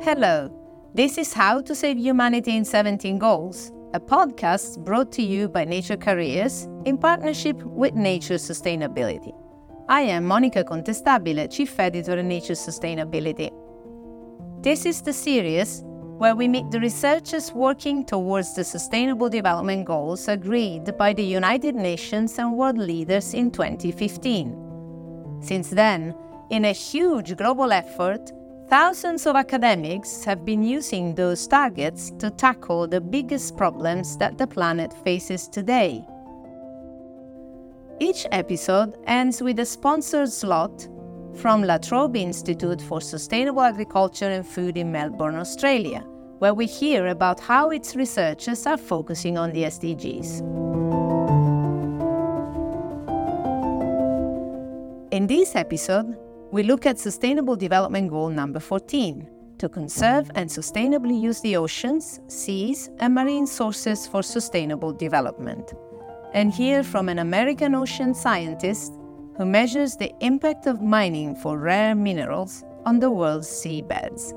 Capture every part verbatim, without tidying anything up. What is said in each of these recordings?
Hello, this is How to Save Humanity in seventeen Goals, a podcast brought to you by Nature Careers in partnership with Nature Sustainability. I am Monica Contestabile, Chief Editor at Nature Sustainability. This is the series where we meet the researchers working towards the Sustainable Development Goals agreed by the United Nations and world leaders in twenty fifteen. Since then, in a huge global effort, thousands of academics have been using those targets to tackle the biggest problems that the planet faces today. Each episode ends with a sponsored slot from La Trobe Institute for Sustainable Agriculture and Food in Melbourne, Australia, where we hear about how its researchers are focusing on the S D Gs. In this episode, we look at Sustainable Development Goal number fourteen, to conserve and sustainably use the oceans, seas, and marine sources for sustainable development, and hear from an American ocean scientist who measures the impact of mining for rare minerals on the world's seabeds.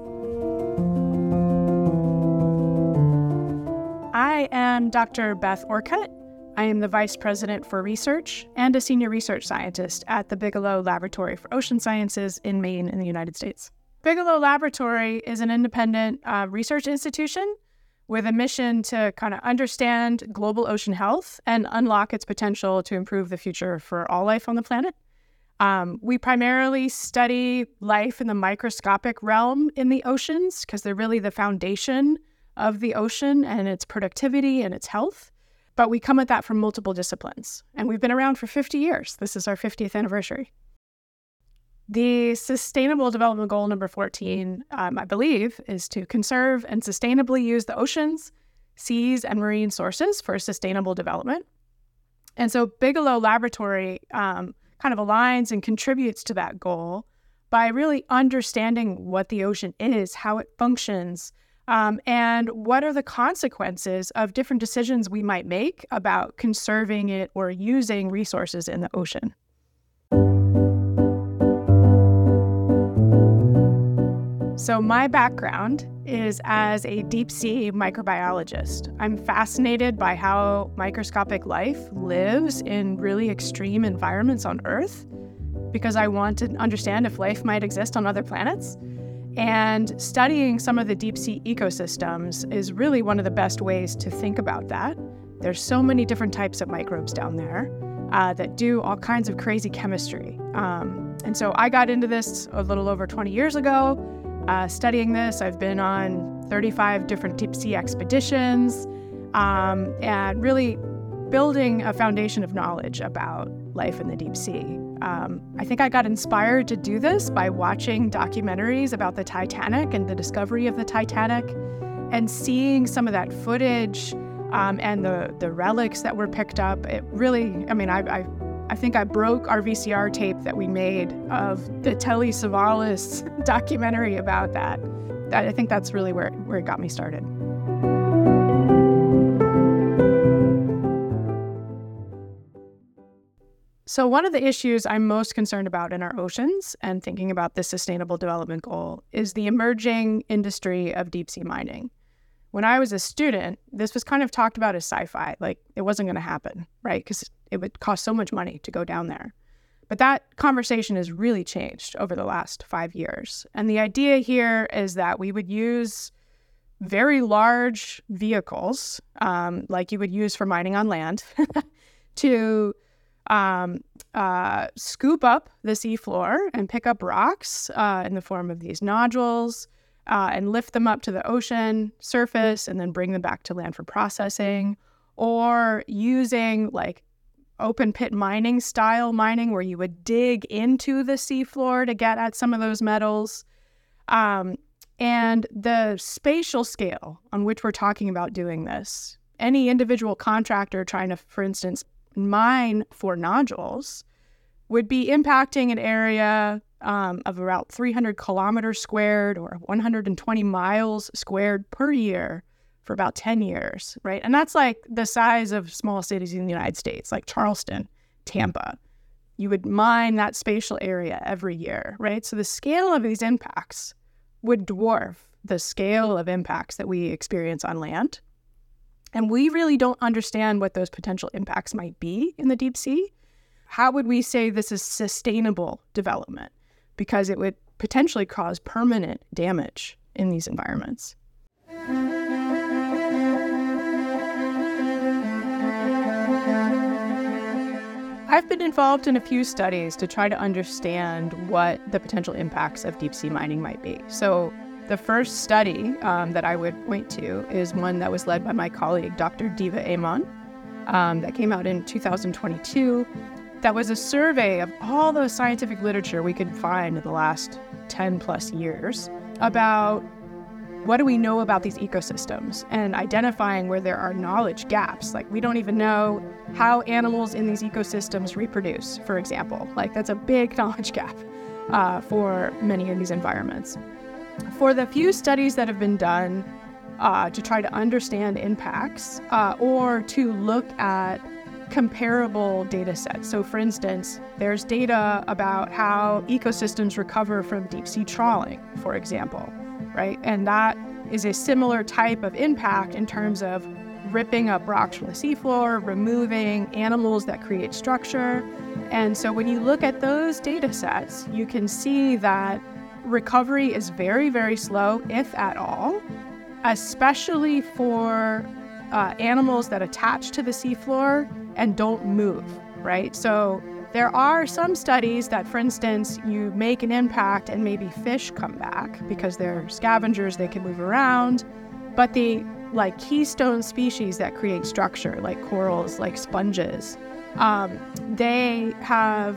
I am Doctor Beth Orcutt. I am the Vice President for Research and a Senior Research Scientist at the Bigelow Laboratory for Ocean Sciences in Maine in the United States. Bigelow Laboratory is an independent uh, research institution with a mission to kind of understand global ocean health and unlock its potential to improve the future for all life on the planet. Um, we primarily study life in the microscopic realm in the oceans because they're really the foundation of the ocean and its productivity and its health. But we come at that from multiple disciplines. And we've been around for fifty years. This is our fiftieth anniversary. The Sustainable Development Goal number fourteen, um, I believe, is to conserve and sustainably use the oceans, seas, and marine sources for sustainable development. And so Bigelow Laboratory um, kind of aligns and contributes to that goal by really understanding what the ocean is, how it functions, Um, and what are the consequences of different decisions we might make about conserving it or using resources in the ocean. So my background is as a deep sea microbiologist. I'm fascinated by how microscopic life lives in really extreme environments on Earth because I want to understand if life might exist on other planets. And studying some of the deep sea ecosystems is really one of the best ways to think about that. There's so many different types of microbes down there uh, that do all kinds of crazy chemistry. Um, and so I got into this a little over twenty years ago, uh, studying this. I've been on thirty-five different deep sea expeditions um, and really building a foundation of knowledge about life in the deep sea. Um, I think I got inspired to do this by watching documentaries about the Titanic and the discovery of the Titanic and seeing some of that footage um, and the, the relics that were picked up. It really, I mean, I, I, I think I broke our V C R tape that we made of the Telly Savalas documentary about that. that. I think that's really where, where it got me started. So one of the issues I'm most concerned about in our oceans and thinking about this Sustainable Development Goal is the emerging industry of deep sea mining. When I was a student, this was kind of talked about as sci-fi, like it wasn't going to happen, right? Because it would cost so much money to go down there. But that conversation has really changed over the last five years. And the idea here is that we would use very large vehicles, um, like you would use for mining on land, to Um, uh, scoop up the seafloor and pick up rocks uh, in the form of these nodules uh, and lift them up to the ocean surface and then bring them back to land for processing, or using like open pit mining style mining where you would dig into the seafloor to get at some of those metals. Um, and the spatial scale on which we're talking about doing this, any individual contractor trying to, for instance, mine for nodules would be impacting an area um, of about three hundred kilometers squared or one hundred twenty miles squared per year for about ten years, right? And that's like the size of small cities in the United States, like Charleston, Tampa. You would mine that spatial area every year, right? So the scale of these impacts would dwarf the scale of impacts that we experience on land. And we really don't understand what those potential impacts might be in the deep sea. How would we say this is sustainable development? Because it would potentially cause permanent damage in these environments. I've been involved in a few studies to try to understand what the potential impacts of deep sea mining might be. So the first study um, that I would point to is one that was led by my colleague, Doctor Diva Amon, um, that came out in two thousand twenty-two. That was a survey of all the scientific literature we could find in the last ten plus years about what do we know about these ecosystems and identifying where there are knowledge gaps. Like, we don't even know how animals in these ecosystems reproduce, for example. Like, that's a big knowledge gap uh, for many of these environments. For the few studies that have been done uh, to try to understand impacts uh, or to look at comparable data sets. So for instance, there's data about how ecosystems recover from deep sea trawling, for example, right? And that is a similar type of impact in terms of ripping up rocks from the seafloor, removing animals that create structure. And so when you look at those data sets, you can see that recovery is very, very slow, if at all, especially for uh, animals that attach to the seafloor and don't move, right? So there are some studies that, for instance, you make an impact and maybe fish come back because they're scavengers, they can move around, but the like keystone species that create structure, like corals, like sponges, um, they have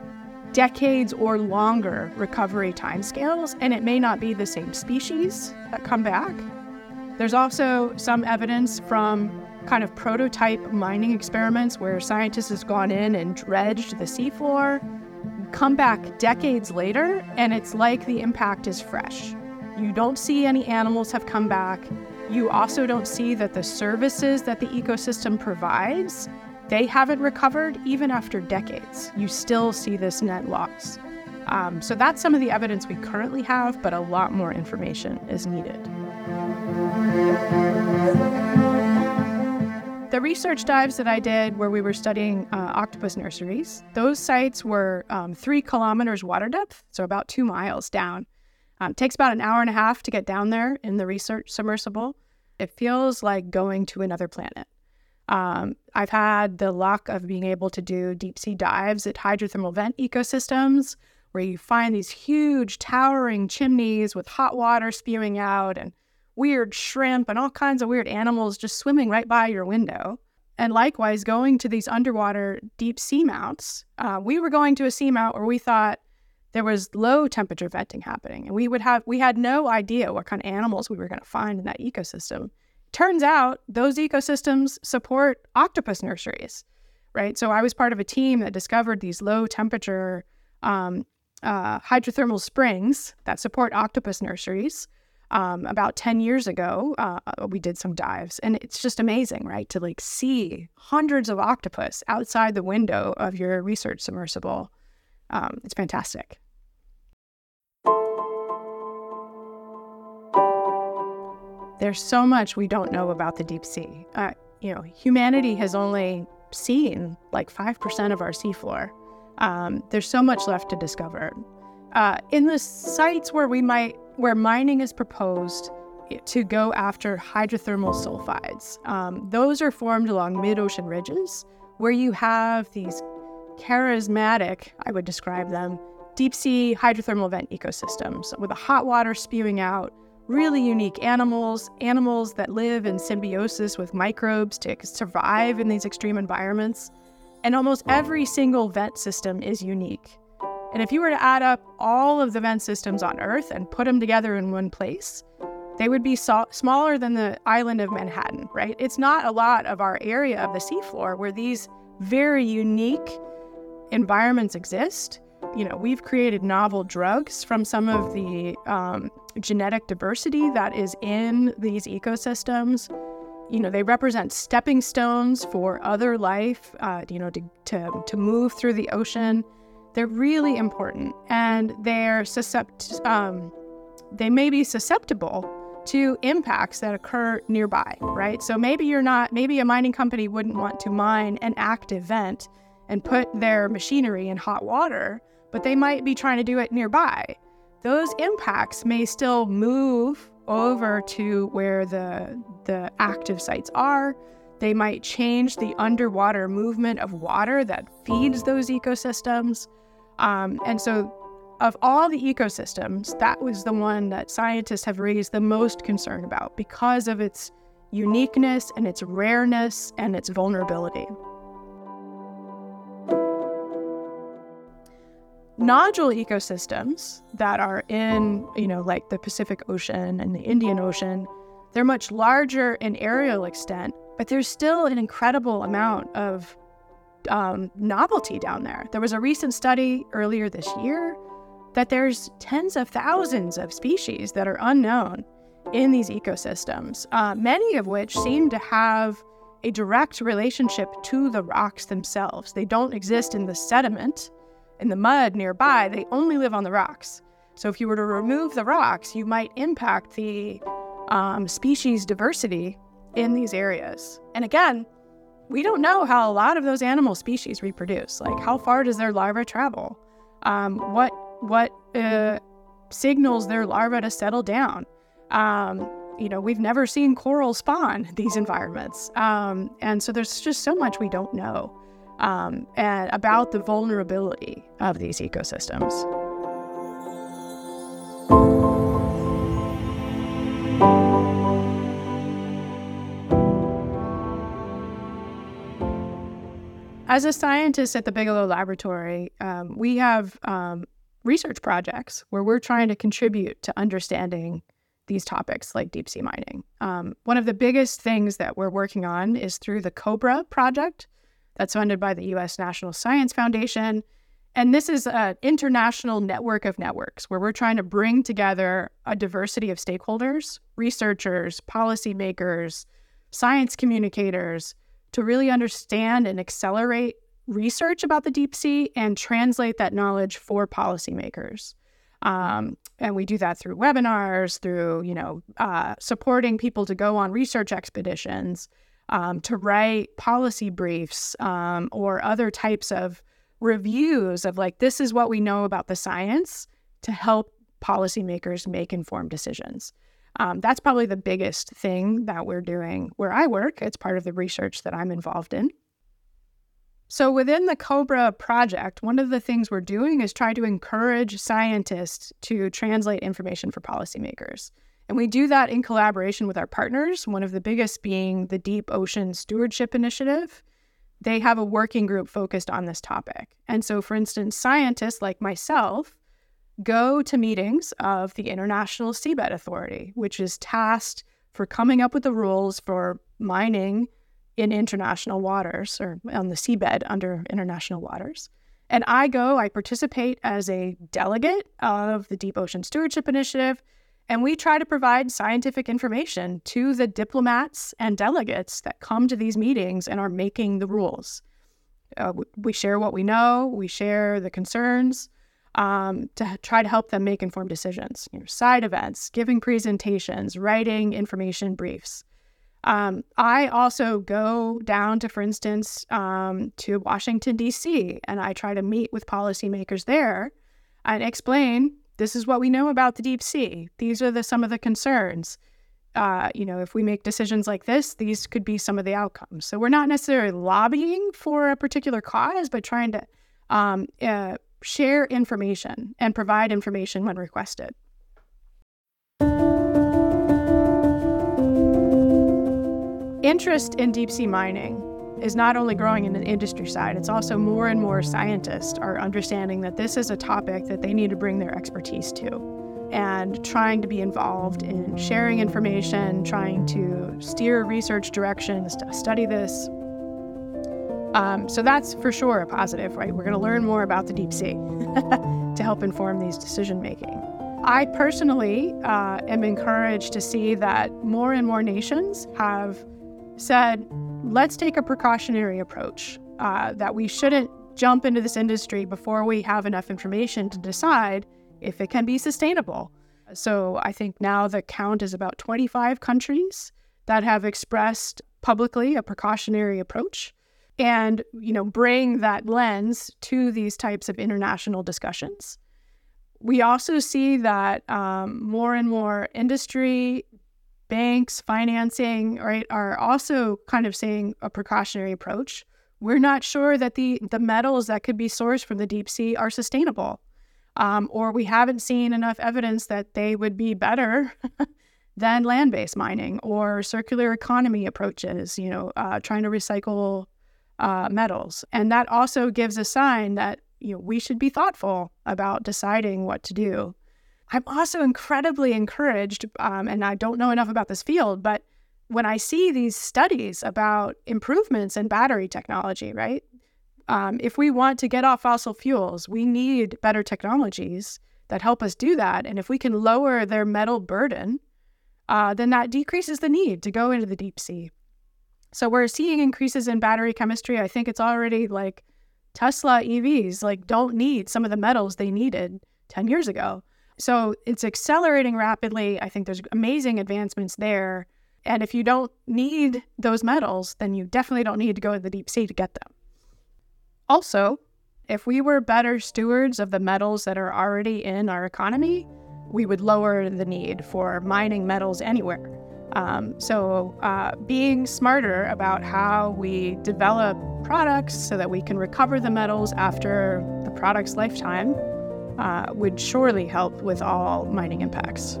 decades or longer recovery timescales, and it may not be the same species that come back. There's also some evidence from kind of prototype mining experiments where scientists have gone in and dredged the seafloor, come back decades later, and it's like the impact is fresh. You don't see any animals have come back. You also don't see that the services that the ecosystem provides, they haven't recovered even after decades. You still see this net loss. Um, so that's some of the evidence we currently have, but a lot more information is needed. The research dives that I did where we were studying uh, octopus nurseries, those sites were um, three kilometers water depth, so about two miles down. Um, it takes about an hour and a half to get down there in the research submersible. It feels like going to another planet. Um, I've had the luck of being able to do deep sea dives at hydrothermal vent ecosystems where you find these huge towering chimneys with hot water spewing out and weird shrimp and all kinds of weird animals just swimming right by your window. And likewise, going to these underwater deep sea mounts, uh, we were going to a seamount where we thought there was low temperature venting happening. And we would have, we had no idea what kind of animals we were going to find in that ecosystem. Turns out those ecosystems support octopus nurseries, right? So I was part of a team that discovered these low temperature um, uh, hydrothermal springs that support octopus nurseries. Um, about ten years ago, uh, we did some dives, and it's just amazing, right? To like see hundreds of octopus outside the window of your research submersible. Um, it's fantastic. There's so much we don't know about the deep sea. Uh, you know, humanity has only seen like five percent of our seafloor. Um, there's so much left to discover. Uh, in the sites where we might where mining is proposed to go after hydrothermal sulfides. Um, those are formed along mid-ocean ridges where you have these charismatic, I would describe them, deep-sea hydrothermal vent ecosystems with the hot water spewing out, really unique animals, animals that live in symbiosis with microbes to survive in these extreme environments. And almost every single vent system is unique. And if you were to add up all of the vent systems on Earth and put them together in one place, they would be so- smaller than the island of Manhattan, right? It's not a lot of our area of the seafloor where these very unique environments exist. You know, we've created novel drugs from some of the um, genetic diversity that is in these ecosystems. You know, they represent stepping stones for other life, uh, you know, to, to, to move through the ocean. They're really important, and they're suscept- um, they may be susceptible to impacts that occur nearby, right? So maybe you're not, maybe a mining company wouldn't want to mine an active vent and put their machinery in hot water, but they might be trying to do it nearby. Those impacts may still move over to where the, the active sites are. They might change the underwater movement of water that feeds those ecosystems. Um, and so of all the ecosystems, that was the one that scientists have raised the most concern about because of its uniqueness and its rareness and its vulnerability. Nodule ecosystems that are in, you know, like the Pacific Ocean and the Indian Ocean, they're much larger in aerial extent, but there's still an incredible amount of um, novelty down there. There was a recent study earlier this year that there's tens of thousands of species that are unknown in these ecosystems, uh, many of which seem to have a direct relationship to the rocks themselves. They don't exist in the sediment, in the mud nearby. They only live on the rocks. So if you were to remove the rocks, you might impact the um, species diversity in these areas. And again, we don't know how a lot of those animal species reproduce. Like, how far does their larva travel? Um, what what uh, signals their larva to settle down? Um, you know, we've never seen coral spawn these environments. Um, and so there's just so much we don't know um, and about the vulnerability of these ecosystems. As a scientist at the Bigelow Laboratory, um, we have um, research projects where we're trying to contribute to understanding these topics like deep sea mining. Um, one of the biggest things that we're working on is through the COBRA project that's funded by the U S National Science Foundation. And this is an international network of networks where we're trying to bring together a diversity of stakeholders, researchers, policymakers, science communicators, to really understand and accelerate research about the deep sea and translate that knowledge for policymakers. Um, and we do that through webinars, through, you know, uh, supporting people to go on research expeditions, um, to write policy briefs, um, or other types of reviews of like, this is what we know about the science to help policymakers make informed decisions. Um, that's probably the biggest thing that we're doing where I work. It's part of the research that I'm involved in. So within the COBRA project, one of the things we're doing is try to encourage scientists to translate information for policymakers. And we do that in collaboration with our partners, one of the biggest being the Deep Ocean Stewardship Initiative. They have a working group focused on this topic. And so, for instance, scientists like myself go to meetings of the International Seabed Authority, which is tasked for coming up with the rules for mining in international waters or on the seabed under international waters. And I go, I participate as a delegate of the Deep Ocean Stewardship Initiative, and we try to provide scientific information to the diplomats and delegates that come to these meetings and are making the rules. Uh, we share what we know, we share the concerns, Um, to try to help them make informed decisions, you know, side events, giving presentations, writing information briefs. Um, I also go down to, for instance, um, to Washington, D C, and I try to meet with policymakers there and explain, this is what we know about the deep sea. These are the, some of the concerns. Uh, you know, if we make decisions like this, these could be some of the outcomes. So we're not necessarily lobbying for a particular cause, but trying to um, uh, share information and provide information when requested. Interest in deep sea mining is not only growing in the industry side, it's also more and more scientists are understanding that this is a topic that they need to bring their expertise to and trying to be involved in sharing information, trying to steer research directions to study this. Um, so that's for sure a positive, right? We're going to learn more about the deep sea to help inform these decision making. I personally uh, am encouraged to see that more and more nations have said, let's take a precautionary approach, uh, that we shouldn't jump into this industry before we have enough information to decide if it can be sustainable. So I think now the count is about twenty-five countries that have expressed publicly a precautionary approach and, you know, bring that lens to these types of international discussions. We also see that um, more and more industry, banks, financing, right, are also kind of saying a precautionary approach. We're not sure that the, the metals that could be sourced from the deep sea are sustainable, um, or we haven't seen enough evidence that they would be better than land-based mining or circular economy approaches, you know, uh, trying to recycle uh, metals. And that also gives a sign that, you know, we should be thoughtful about deciding what to do. I'm also incredibly encouraged, um, and I don't know enough about this field, but when I see these studies about improvements in battery technology, right? Um, if we want to get off fossil fuels, we need better technologies that help us do that. And if we can lower their metal burden, uh, then that decreases the need to go into the deep sea. So we're seeing increases in battery chemistry. I think it's already like Tesla E Vs like don't need some of the metals they needed ten years ago. So it's accelerating rapidly. I think there's amazing advancements there. And if you don't need those metals, then you definitely don't need to go to the deep sea to get them. Also, if we were better stewards of the metals that are already in our economy, we would lower the need for mining metals anywhere. Um, so uh, being smarter about how we develop products so that we can recover the metals after the product's lifetime uh, would surely help with all mining impacts.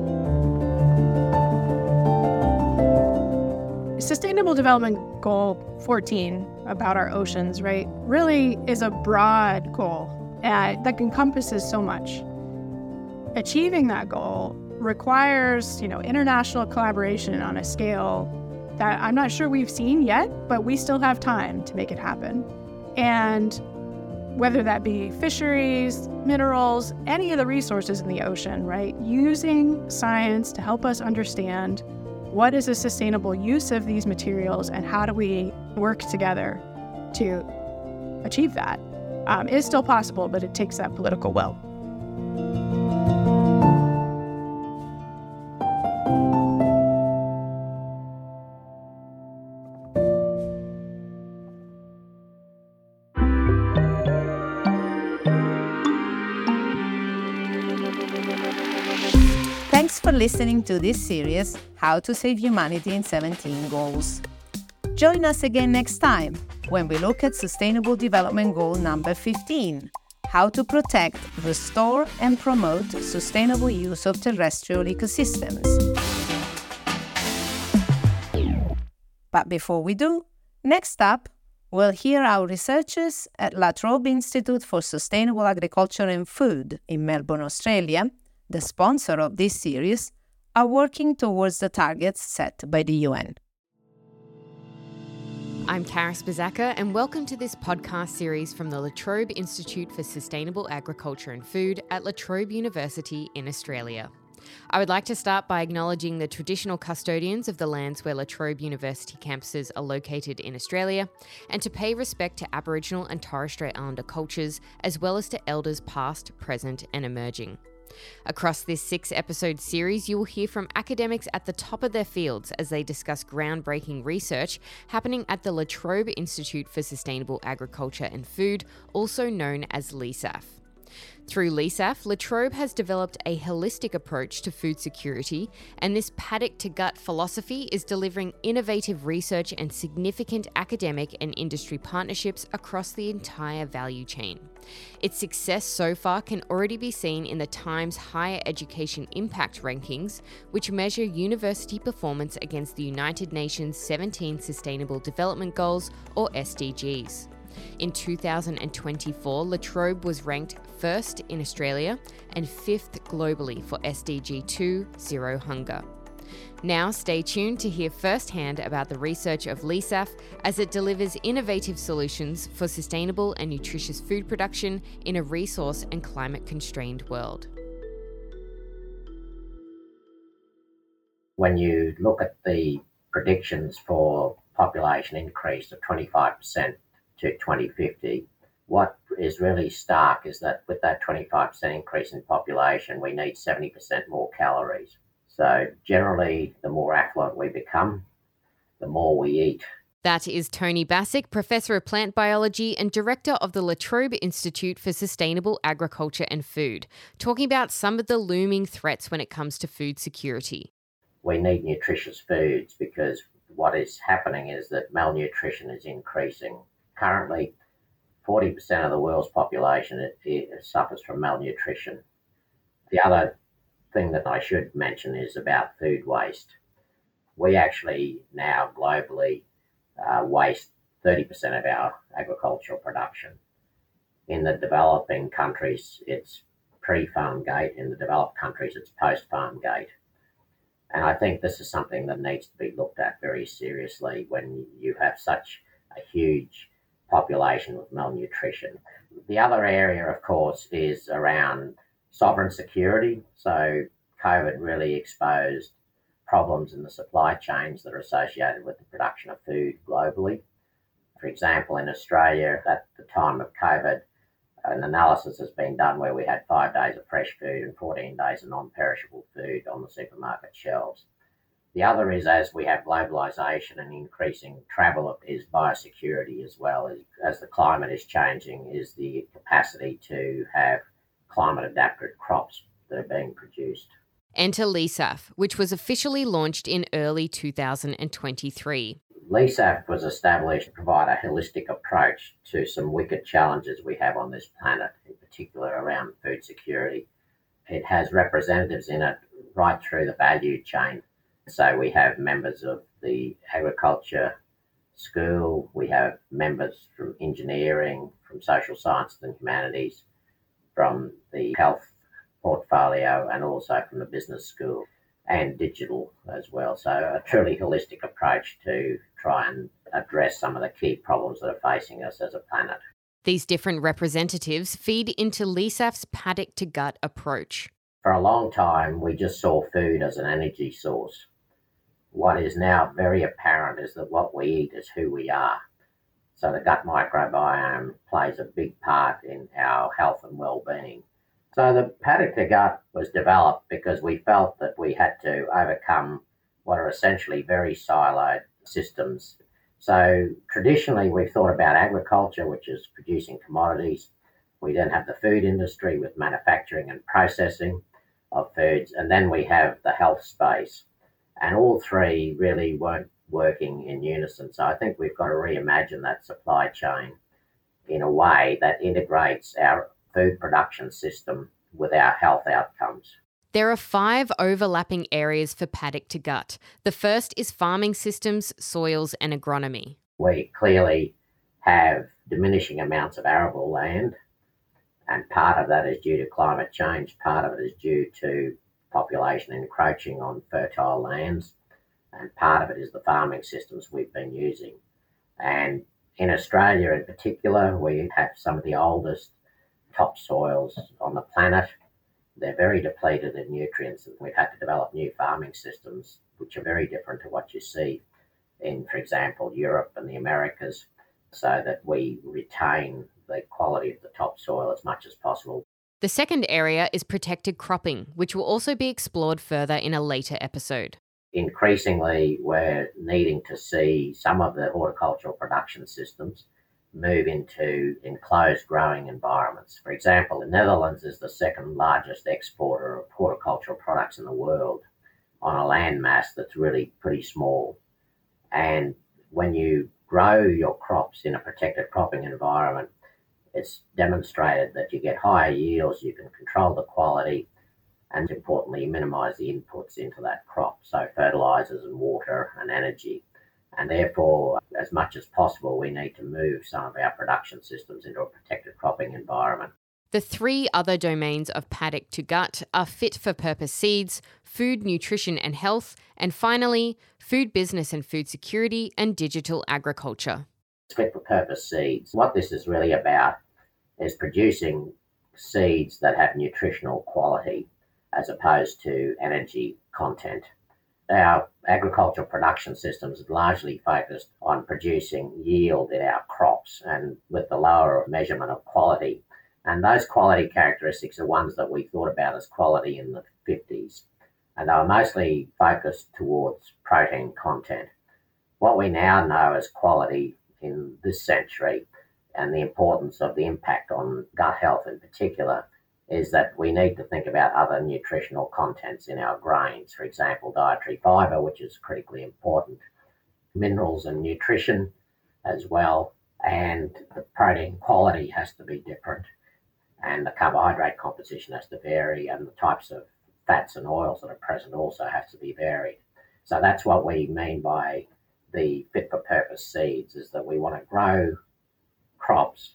Sustainable Development Goal fourteen, about our oceans, right, really is a broad goal uh, that encompasses so much. Achieving that goal requires, you know, international collaboration on a scale that I'm not sure we've seen yet, but we still have time to make it happen. And whether that be fisheries, minerals, any of the resources in the ocean, right, using science to help us understand what is a sustainable use of these materials and how do we work together to achieve that um, is still possible, but it takes that political will. Thanks for listening to this series, How to Save Humanity in seventeen Goals. Join us again next time when we look at Sustainable Development Goal number fifteen, how to protect, restore, and promote sustainable use of terrestrial ecosystems. But before we do, next up, we'll hear our researchers at La Trobe Institute for Sustainable Agriculture and Food in Melbourne, Australia, the sponsor of this series, are working towards the targets set by the U N. I'm Karis Bazaka, and welcome to this podcast series from the La Trobe Institute for Sustainable Agriculture and Food at La Trobe University in Australia. I would like to start by acknowledging the traditional custodians of the lands where La Trobe University campuses are located in Australia, and to pay respect to Aboriginal and Torres Strait Islander cultures, as well as to elders past, present, and emerging. Across this six-episode series, you will hear from academics at the top of their fields as they discuss groundbreaking research happening at the La Trobe Institute for Sustainable Agriculture and Food, also known as LISAF. Through LISAF, La Trobe has developed a holistic approach to food security, and this paddock-to-gut philosophy is delivering innovative research and significant academic and industry partnerships across the entire value chain. Its success so far can already be seen in the Times Higher Education Impact Rankings, which measure university performance against the United Nations seventeen Sustainable Development Goals, or S D Gs. In two thousand twenty-four, La Trobe was ranked first in Australia and fifth globally for S D G two, Zero Hunger. Now stay tuned to hear firsthand about the research of LISAF as it delivers innovative solutions for sustainable and nutritious food production in a resource and climate-constrained world. When you look at the predictions for population increase of twenty-five percent to twenty fifty, What is really stark is that with that twenty-five percent increase in population, we need seventy percent more calories. So generally, the more affluent we become, the more we eat. That is Tony Bassick, Professor of Plant Biology and Director of the La Trobe Institute for Sustainable Agriculture and Food, talking about some of the looming threats when it comes to food security. We need nutritious foods because what is happening is that malnutrition is increasing. Currently, forty percent of the world's population it, it suffers from malnutrition. The other thing that I should mention is about food waste. We actually now globally uh, waste thirty percent of our agricultural production. In the developing countries, it's pre-farm gate. In the developed countries, it's post-farm gate. And I think this is something that needs to be looked at very seriously when you have such a huge population with malnutrition. The other area, of course, is around sovereign security. So COVID really exposed problems in the supply chains that are associated with the production of food globally. For example, in Australia, at the time of COVID, an analysis has been done where we had five days of fresh food and fourteen days of non-perishable food on the supermarket shelves. The other is, as we have globalisation and increasing travel, is biosecurity as well. As, as the climate is changing, is the capacity to have climate-adapted crops that are being produced. Enter LESAF, which was officially launched in early two thousand twenty-three. LESAF was established to provide a holistic approach to some wicked challenges we have on this planet, in particular around food security. It has representatives in it right through the value chain. So we have members of the agriculture school, we have members from engineering, from social sciences and humanities, from the health portfolio, and also from the business school, and digital as well. So a truly holistic approach to try and address some of the key problems that are facing us as a planet. These different representatives feed into LESAF's paddock to gut approach. For a long time, we just saw food as an energy source. What is now very apparent is that what we eat is who we are. So the gut microbiome plays a big part in our health and well-being. So the paddock to gut was developed because we felt that we had to overcome what are essentially very siloed systems. So traditionally we've thought about agriculture, which is producing commodities. We then have the food industry with manufacturing and processing of foods, and then we have the health space. And all three really weren't working in unison. So I think we've got to reimagine that supply chain in a way that integrates our food production system with our health outcomes. There are five overlapping areas for paddock to gut. The first is farming systems, soils, and agronomy. We clearly have diminishing amounts of arable land, and part of that is due to climate change, part of it is due to population encroaching on fertile lands, and part of it is the farming systems we've been using. And in Australia in particular, we have some of the oldest topsoils on the planet. They're very depleted in nutrients, and we've had to develop new farming systems which are very different to what you see in, for example, Europe and the Americas, so that we retain the quality of the topsoil as much as possible. The second area is protected cropping, which will also be explored further in a later episode. Increasingly, we're needing to see some of the horticultural production systems move into enclosed growing environments. For example, the Netherlands is the second largest exporter of horticultural products in the world on a land mass that's really pretty small. And when you grow your crops in a protected cropping environment, it's demonstrated that you get higher yields, you can control the quality, and importantly, minimize the inputs into that crop, so fertilizers and water and energy. And therefore, as much as possible, we need to move some of our production systems into a protected cropping environment. The three other domains of paddock to gut are fit-for-purpose seeds, food, nutrition and health, and finally, food business and food security and digital agriculture. Fit-for-purpose seeds. What this is really about is producing seeds that have nutritional quality as opposed to energy content. our agricultural production systems are largely focused on producing yield in our crops and with the lower measurement of quality. And those quality characteristics are ones that we thought about as quality in the fifties. And they were mostly focused towards protein content. What we now know as quality in this century and the importance of the impact on gut health in particular is that we need to think about other nutritional contents in our grains. For example, dietary fibre, which is critically important, minerals and nutrition as well, and the protein quality has to be different, and the carbohydrate composition has to vary, and the types of fats and oils that are present also have to be varied. So that's what we mean by the fit-for-purpose seeds, is that we want to grow crops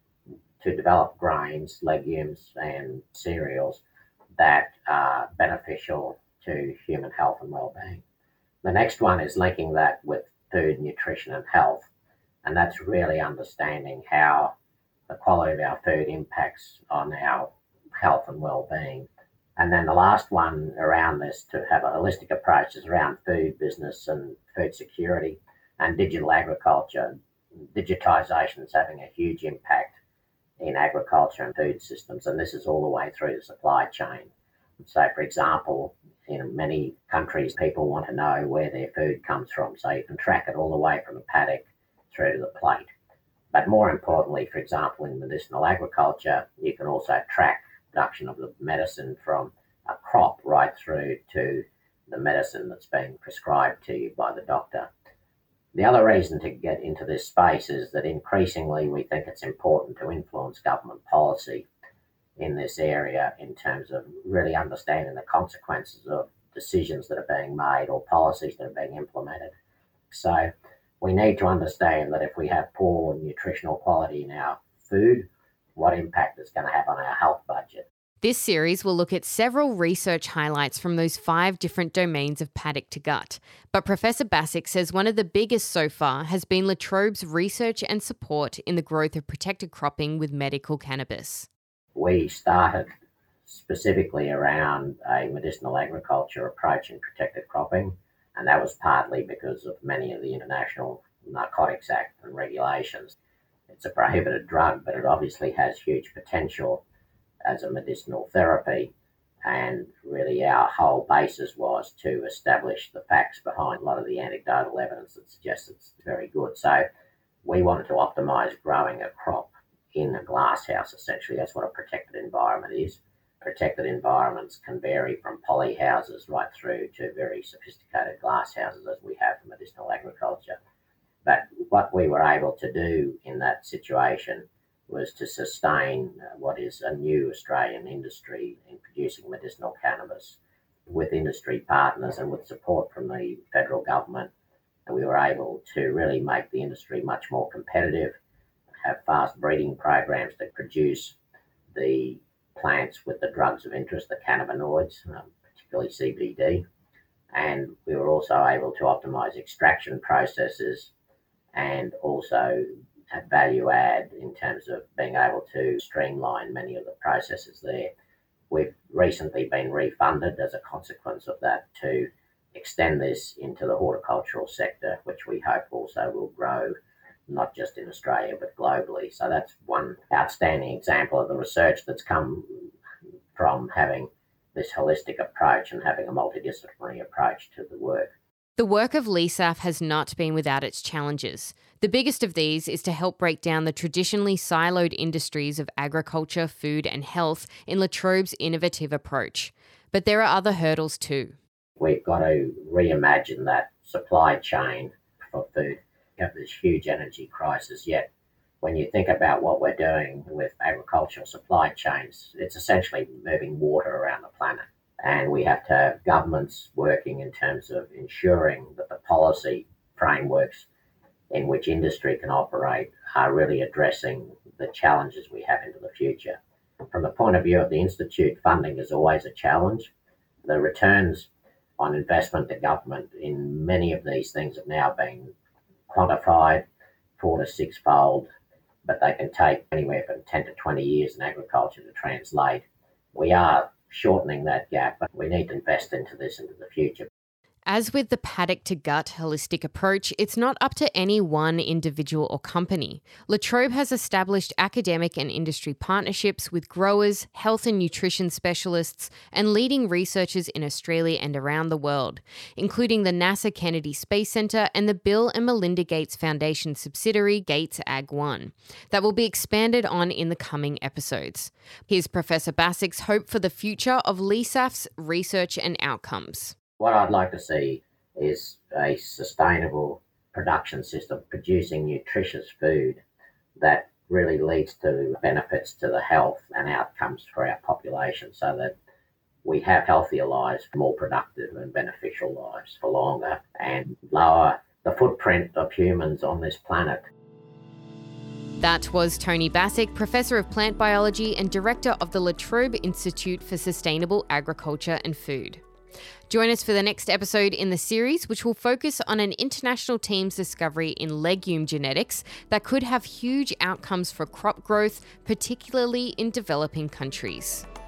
to develop grains, legumes and cereals that are beneficial to human health and well-being. The next one is linking that with food, nutrition and health, and that's really understanding how the quality of our food impacts on our health and well-being. And then the last one around this to have a holistic approach is around food business and food security and digital agriculture. Digitisation is having a huge impact in agriculture and food systems, and this is all the way through the supply chain. So, for example, in many countries, people want to know where their food comes from, so you can track it all the way from the paddock through to the plate. But more importantly, for example, in medicinal agriculture, you can also track production of the medicine from a crop right through to the medicine that's being prescribed to you by the doctor. The other reason to get into this space is that increasingly we think it's important to influence government policy in this area in terms of really understanding the consequences of decisions that are being made or policies that are being implemented. So we need to understand that if we have poor nutritional quality in our food, what impact it's going to have on our health budget. This series will look at several research highlights from those five different domains of paddock to gut. But Professor Basic says one of the biggest so far has been La Trobe's research and support in the growth of protected cropping with medical cannabis. We started specifically around a medicinal agriculture approach in protected cropping, and that was partly because of many of the International Narcotics Act and regulations. It's a prohibited drug, but it obviously has huge potential as a medicinal therapy, and really our whole basis was to establish the facts behind a lot of the anecdotal evidence that suggests it's very good. So we wanted to optimise growing a crop in a glass house. Essentially, that's what a protected environment is. Protected environments can vary from poly houses right through to very sophisticated glass houses as we have for medicinal agriculture. But what we were able to do in that situation was to sustain what is a new Australian industry in producing medicinal cannabis with industry partners and with support from the federal government. And we were able to really make the industry much more competitive, have fast breeding programs that produce the plants with the drugs of interest, the cannabinoids, um, particularly C B D. And we were also able to optimise extraction processes and also have value add in terms of being able to streamline many of the processes there. We've recently been refunded as a consequence of that to extend this into the horticultural sector, which we hope also will grow not just in Australia but globally. So that's one outstanding example of the research that's come from having this holistic approach and having a multidisciplinary approach to the work. The work of L I S A F has not been without its challenges. The biggest of these is to help break down the traditionally siloed industries of agriculture, food and health in La Trobe's innovative approach. But there are other hurdles too. We've got to reimagine that supply chain for food. We have this huge energy crisis, yet when you think about what we're doing with agricultural supply chains, it's essentially moving water around the planet. And we have to have governments working in terms of ensuring that the policy frameworks in which industry can operate are really addressing the challenges we have into the future. From the point of view of the Institute, funding is always a challenge. The returns on investment to government in many of these things have now been quantified four to six fold, but they can take anywhere from ten to twenty years in agriculture to translate. We are shortening that gap, but we need to invest into this into the future. As with the paddock to gut holistic approach, it's not up to any one individual or company. La Trobe has established academic and industry partnerships with growers, health and nutrition specialists, and leading researchers in Australia and around the world, including the NASA Kennedy Space Centre and the Bill and Melinda Gates Foundation subsidiary Gates Ag One, that will be expanded on in the coming episodes. Here's Professor Basik's hope for the future of L I S A F's research and outcomes. What I'd like to see is a sustainable production system producing nutritious food that really leads to benefits to the health and outcomes for our population, so that we have healthier lives, more productive and beneficial lives for longer, and lower the footprint of humans on this planet. That was Tony Basik, Professor of Plant Biology and Director of the La Trobe Institute for Sustainable Agriculture and Food. Join us for the next episode in the series, which will focus on an international team's discovery in legume genetics that could have huge outcomes for crop growth, particularly in developing countries.